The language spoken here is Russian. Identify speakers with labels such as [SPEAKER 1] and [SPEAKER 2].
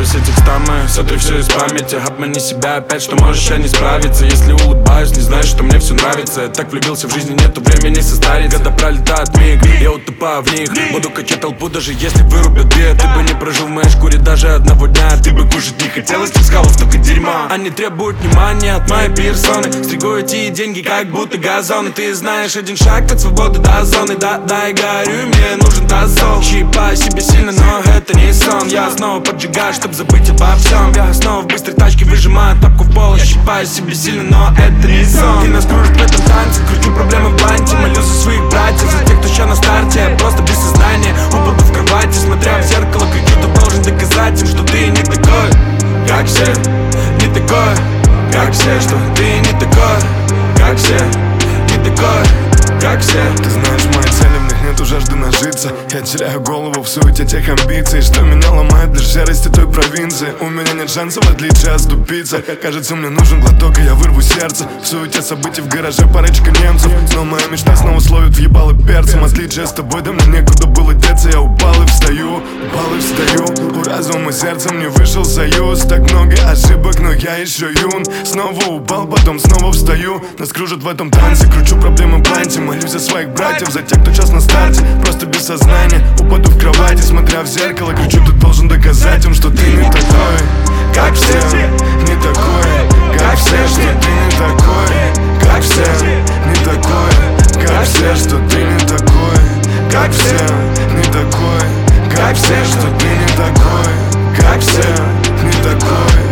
[SPEAKER 1] все текста мои, сотри все из памяти. Обмани себя опять, что можешь я не справиться. Если улыбаюсь, не знаешь, что мне все нравится. Я так влюбился в жизни, нету времени состариться. Когда пролетает миг, я утопаю в них. Буду качать толпу, даже если вырубят бед. Ты бы не прожил в моей шкуре даже одного дня. Ты бы кушать не хотел из тех скалов, только дерьма. Они требуют внимания от моей персоны. Стригу эти деньги, как будто газоны. Ты знаешь, один шаг от свободы до зоны. Да, и горю, мне нужен тазол. Щипаю себе сильно, но это не сон. Я снова поджигаю, чтоб забыть обо всем. Я снова в быстрой тачке выжимаю тапку в пол. Я щипаю себе сильно, но это не сон. Ты нас кружишь в этом танце, кручу проблемы в бланте. Молюсь за своих братьев, за тех, кто еще на старте. Я просто без сознания, упаду в кровати. Смотря в зеркало, кричу, ты должен доказать им, что ты не такой, как все. Не такой, как все, что ты не такой, как все. Не такой, как все.
[SPEAKER 2] Ты знаешь, мои цели, в них нету жажды нажиться. Я теряю голову в суете тех амбиций, что меня ломает лишь серости той провинции. У меня нет шансов, в отличие от ступица. Кажется, мне нужен глоток, и я вырву сердце. В суете событий в гараже парочка немцев. Но моя мечта снова словит въебалы перцем. Отличие с тобой, да мне некуда было деться. Я упал и встаю, у разума и сердцем не вышел союз. Так много ошибок, но я еще юн. Снова упал, потом снова встаю. Нас кружат в этом танце, кручу проблемы в бланте. Молюсь за своих братьев, за тех, кто сейчас на старте. Просто без сознания, упаду в кровати. Смотря в зеркало, кричу, ты должен доказать им, что ты не такой, как все. Не такой, как все, что ты не такой, как все. Не такой, как все, что ты не такой, как все. Не такой, как все, что ты не такой, как все. Не такой.